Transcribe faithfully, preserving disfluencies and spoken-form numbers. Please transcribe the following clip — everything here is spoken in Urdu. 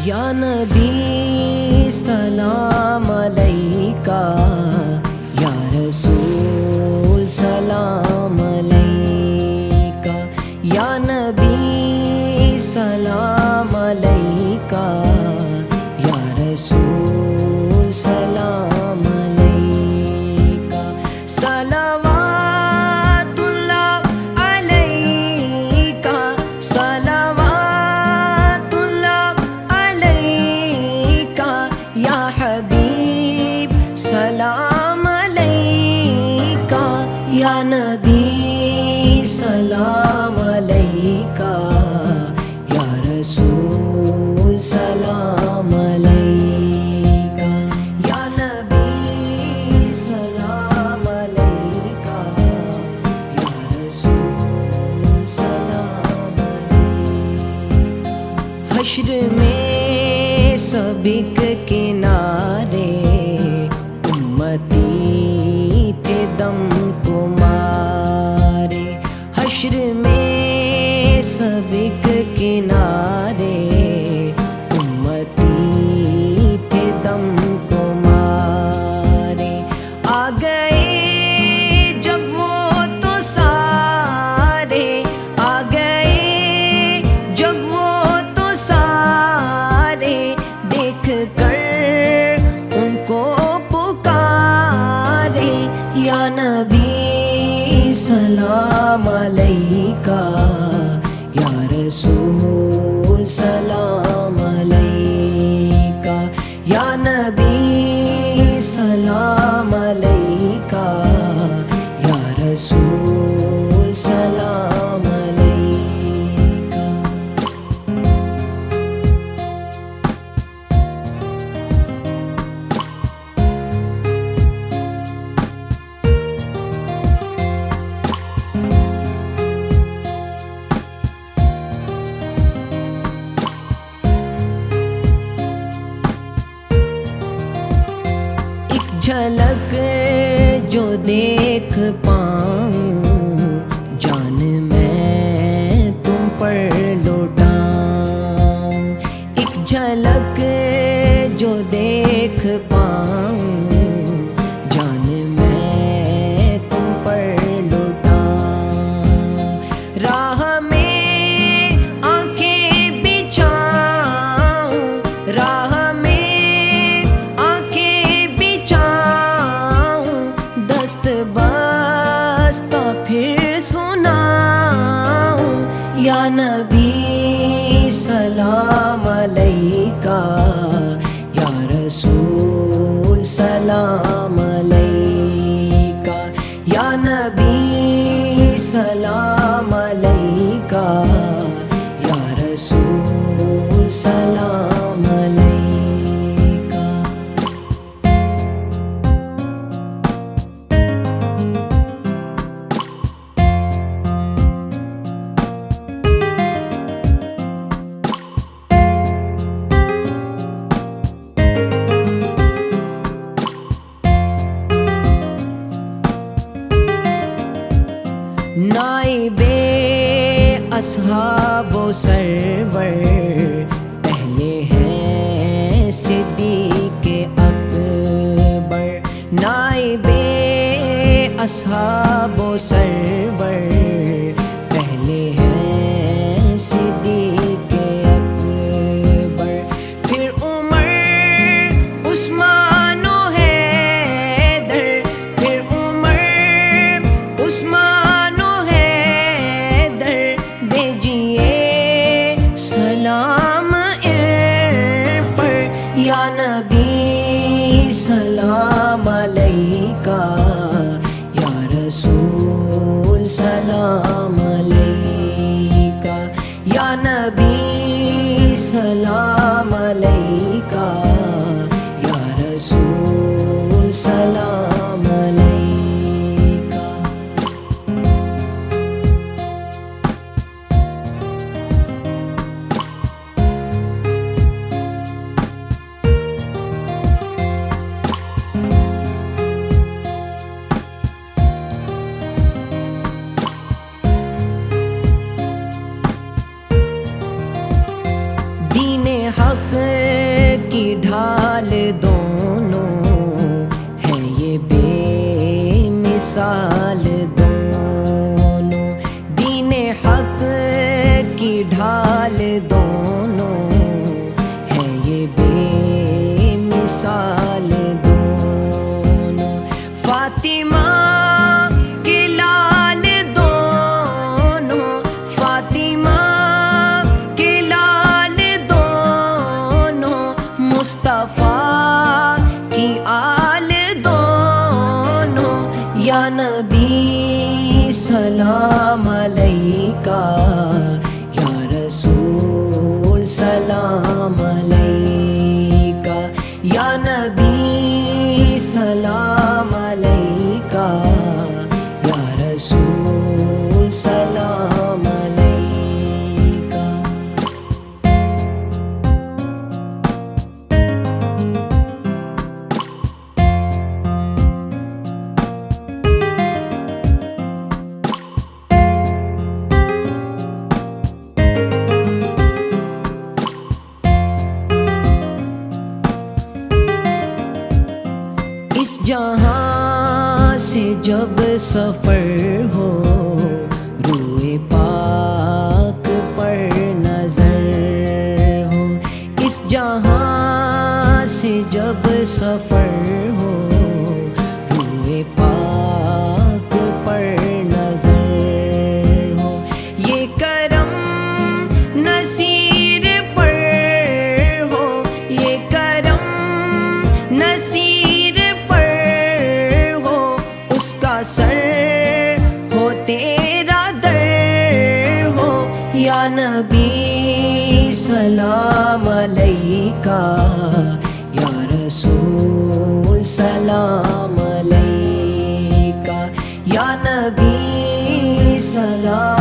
یا نبی سلام علیکہ، یا رسول سلام علیکہ، یا نبی سلام علیکہ، یا رسول سلام علیکہ، صلوات اللہ علیکہ، صلوات اللہ علیکہ، یا حبیب سلام علیکہ، یا نبی سلام علیکہ، یا رسول سلام علیکہ، یا نبی سلام علیکہ، یا رسول سلام علیکہ۔ حشر میں سبک کنارے امتی تھے دم کو مارے، حشر میں سبک کنارے امتی تھے دم کو مارے، آ گئے جب وہ تو سارے، آ گئے جب وہ تو سارے، دیکھ کر ان کو پکارے، یا نبی سلام علیکہ، یا رسول سلام علیکہ، یا نبی سلام علیکہ، یا رسول سلام علیکہ۔ جھلک جو دیکھ پاؤں، جان میں تم پر لوٹاؤں، ایک جھلک جو دیکھ پاؤں، جان میں تم پر لوٹاؤں، راہ میں آنکھیں بچھاؤں، راہ بستہ پھر سناؤں، یا نبی سلام علیکہ، یا رسول سلام علیکہ، یا نبی سلام علیکہ، یا رسول سلام علیکہ۔ نائب اصحاب و سرور پہلے ہیں صدیق اکبر، نائب اصحاب و سرور پہلے ہیں صدیق اکبر، پھر عمر عثمان و حیدر، پھر عمر عثمان سلام ان پر، یا نبی سلام علیکہ، یا رسول سلام علیکہ، یا نبی سلام علیکہ، یا رسول سلام علیکہ۔ حق دونوں ہیں یہ بے مثال دونوں، دین حق کی ڈھال دونوں ہیں یہ بے مثال دونوں، فاطمہ کے لال دونوں، فاطمہ کے لال دونوں، مصطفیٰ کی آل دونوں، یا نبی سلام علیکہ، یا رسول سلام علیکہ، یا نبی سلام علیکہ، یا رسول سلام علیکہ۔ اس جہاں سے جب سفر ہو، روئے پاک پر نظر ہو، اس جہاں سے جب سفر ہو، روئے پاک پر نظر ہو، یہ کرم نصیر پر ہو، یہ کرم نصیر سر ہو تیرا در ہو، یا نبی سلام علیکہ، یا رسول سلام علیکہ، یا نبی سلام